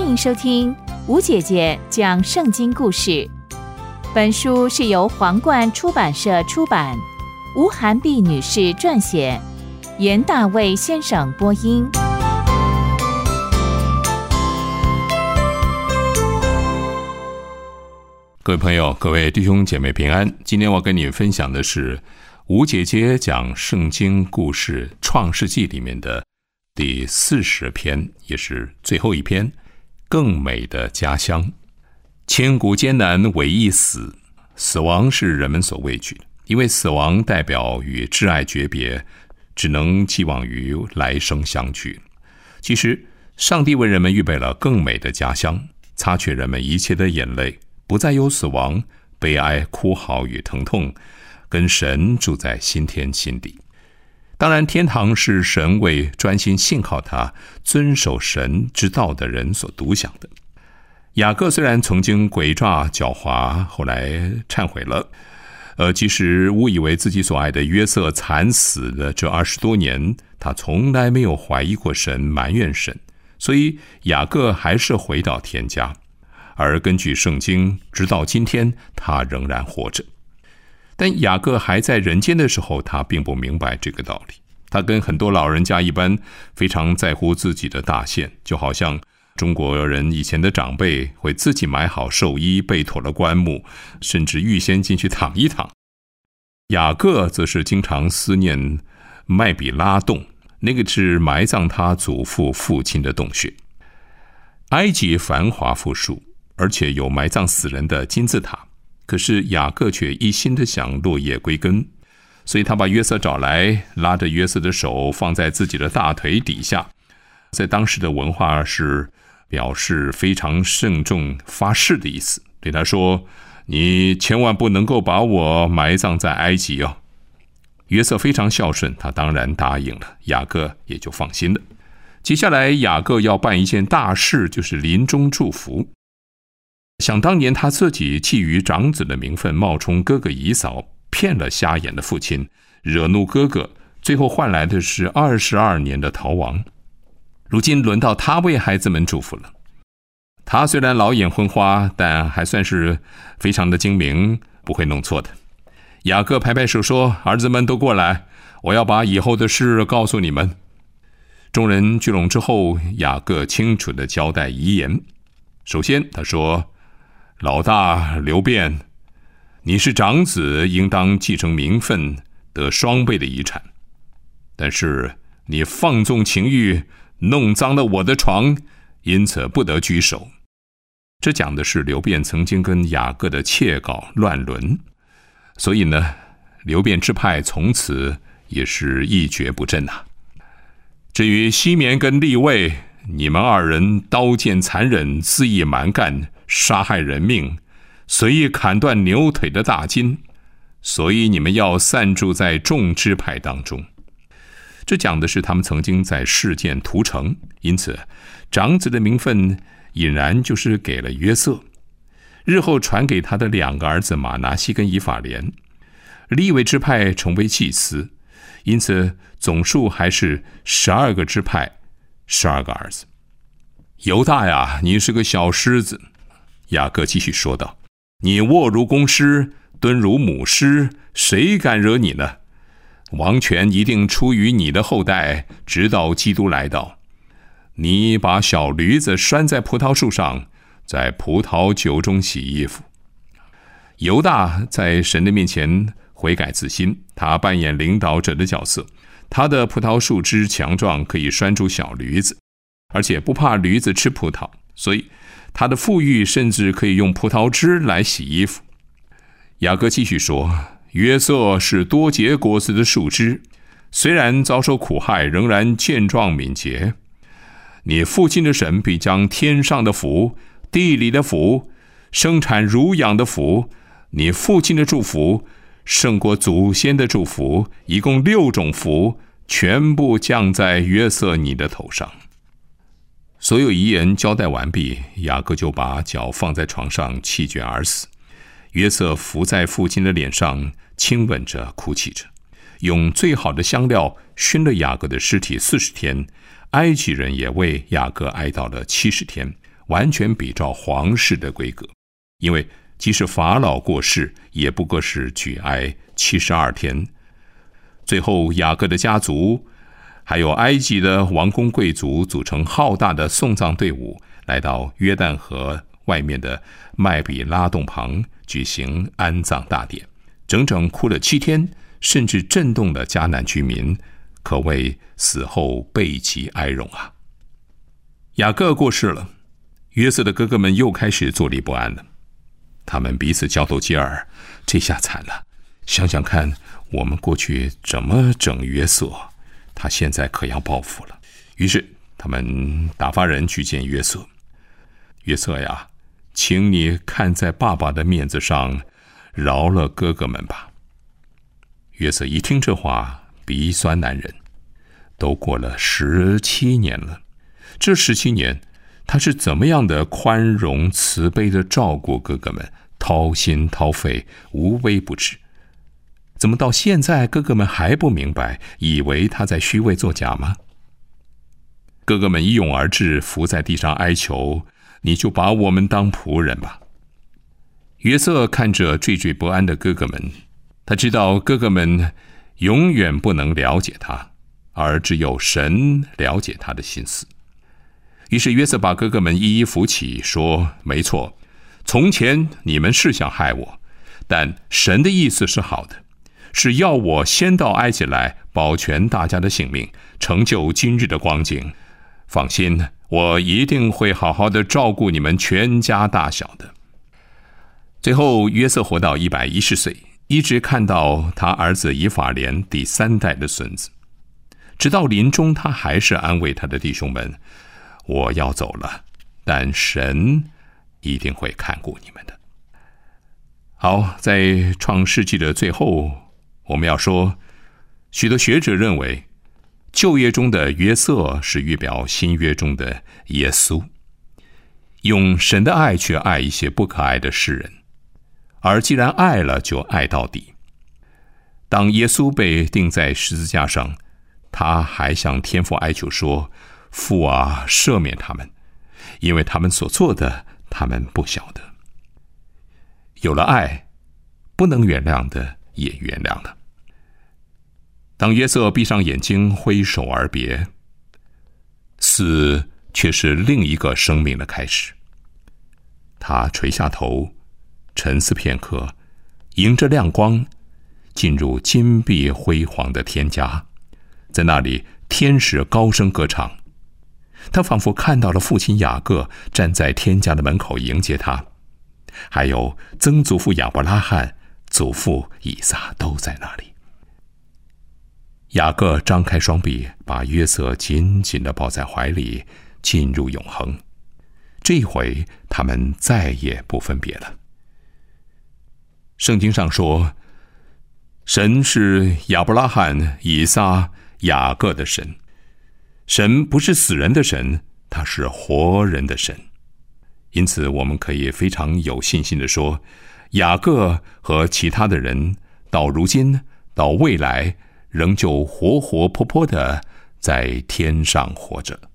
欢迎收听吴姐姐讲圣经故事。本书是由皇冠出版社出版，吴涵碧女士撰写，袁大卫先生播音。 各位朋友，各位弟兄姐妹平安。今天我跟你分享的是吴姐姐讲圣经故事创世纪里面的第40篇，也是最后一篇，更美的家乡。千古艰难唯一死，死亡是人们所畏惧的，因为死亡代表与挚爱诀别，只能寄望于来生相聚。其实上帝为人们预备了更美的家乡，擦去人们一切的眼泪，不再有死亡、悲哀、哭嚎与疼痛，跟神住在新天新地。当然，天堂是神为专心信靠他、遵守神之道的人所独享的。雅各虽然曾经诡诈狡猾，后来忏悔了，即使误以为自己所爱的约瑟惨死的这20多年，他从来没有怀疑过神、埋怨神，所以雅各还是回到天家。而根据圣经，直到今天他仍然活着。但雅各还在人间的时候，他并不明白这个道理。他跟很多老人家一般，非常在乎自己的大限，就好像中国人以前的长辈会自己买好寿衣，备妥了棺木，甚至预先进去躺一躺。雅各则是经常思念麦比拉洞，那个是埋葬他祖父父亲的洞穴。埃及繁华富庶，而且有埋葬死人的金字塔，可是雅各却一心的想落叶归根，所以他把约瑟找来，拉着约瑟的手放在自己的大腿底下。在当时的文化是表示非常慎重发誓的意思，对他说，你千万不能够把我埋葬在埃及哦。约瑟非常孝顺，他当然答应了，雅各也就放心了。接下来雅各要办一件大事，就是临终祝福。想当年他自己觊觎长子的名分，冒充哥哥以扫，骗了瞎眼的父亲，惹怒哥哥，最后换来的是22年的逃亡。如今轮到他为孩子们祝福了。他虽然老眼昏花，但还算是非常的精明，不会弄错的。雅各拍拍手说，儿子们都过来，我要把以后的事告诉你们。众人聚拢之后，雅各清楚地交代遗言。首先他说，老大流便，你是长子，应当继承名分，得双倍的遗产。但是你放纵情欲，弄脏了我的床，因此不得居首。这讲的是流便曾经跟雅各的妾搞乱伦，所以呢，流便支派从此也是一蹶不振啊。至于西缅跟利未，你们二人刀剑残忍，恣意蛮干，杀害人命，随意砍断牛腿的大筋，所以你们要散住在众支派当中。这讲的是他们曾经在事件屠城，因此长子的名分俨然就是给了约瑟，日后传给他的2个儿子马拿西跟以法莲。利未支派成为祭司，因此总数还是12个支派，12个儿子。犹大呀，你是个小狮子。雅各继续说道，你卧如公狮，蹲如母狮，谁敢惹你呢？王权一定出于你的后代，直到基督来到。你把小驴子拴在葡萄树上，在葡萄酒中洗衣服。犹大在神的面前悔改自新，他扮演领导者的角色。他的葡萄树枝强壮，可以拴住小驴子，而且不怕驴子吃葡萄，所以他的富裕甚至可以用葡萄汁来洗衣服。雅各继续说，约瑟是多结果子的树枝，虽然遭受苦害，仍然健壮敏捷。你父亲的神必将天上的福、地里的福、生产乳养的福，你父亲的祝福胜过祖先的祝福，一共6种福，全部降在约瑟你的头上。所有遗言交代完毕，雅各就把脚放在床上，气绝而死。约瑟伏在父亲的脸上，亲吻着，哭泣着，用最好的香料熏了雅各的尸体40天。埃及人也为雅各哀悼了70天， 完全比照皇室的规格，因为即使法老过世，也不过是举哀72天。最后雅各的家族还有埃及的王公贵族组成浩大的送葬队伍，来到约旦河外面的麦比拉洞旁举行安葬大典，整整哭了7天，甚至震动了迦南居民，可谓死后备极哀荣啊。雅各过世了，约瑟的哥哥们又开始坐立不安了，他们彼此交头接耳，这下惨了，想想看，我们过去怎么整约瑟，他现在可要报复了。于是他们打发人去见约瑟，约瑟呀，请你看在爸爸的面子上，饶了哥哥们吧。约瑟一听这话，鼻酸难忍。都过了17年了，这17年他是怎么样的宽容慈悲的照顾哥哥们，掏心掏肺，无微不至。怎么到现在哥哥们还不明白，以为他在虚伪作假吗？哥哥们一拥而至，伏在地上哀求，你就把我们当仆人吧。约瑟看着惴惴不安的哥哥们，他知道哥哥们永远不能了解他，而只有神了解他的心思。于是约瑟把哥哥们一一扶起，说，没错，从前你们是想害我，但神的意思是好的，是要我先到埃及来，保全大家的性命，成就今日的光景。放心，我一定会好好的照顾你们全家大小的。最后约瑟活到110岁，一直看到他儿子以法莲第3代的孙子。直到临终，他还是安慰他的弟兄们，我要走了，但神一定会看顾你们的。好，在创世纪的最后，我们要说，许多学者认为旧约中的约瑟是预表新约中的耶稣，用神的爱去爱一些不可爱的世人，而既然爱了，就爱到底。当耶稣被钉在十字架上，他还向天父哀求说，父啊，赦免他们，因为他们所做的，他们不晓得。有了爱，不能原谅的也原谅了。当约瑟闭上眼睛挥手而别，死却是另一个生命的开始。他垂下头，沉思片刻，迎着亮光进入金碧辉煌的天家，在那里天使高声歌唱。他仿佛看到了父亲雅各站在天家的门口迎接他，还有曾祖父亚伯拉罕、祖父以撒都在那里。雅各张开双臂，把约瑟紧紧地抱在怀里，进入永恒。这一回他们再也不分别了。圣经上说，神是亚伯拉罕、以撒、雅各的神。神不是死人的神，他是活人的神。因此我们可以非常有信心地说，雅各和其他的人到如今到未来仍旧活活泼泼的在天上活着。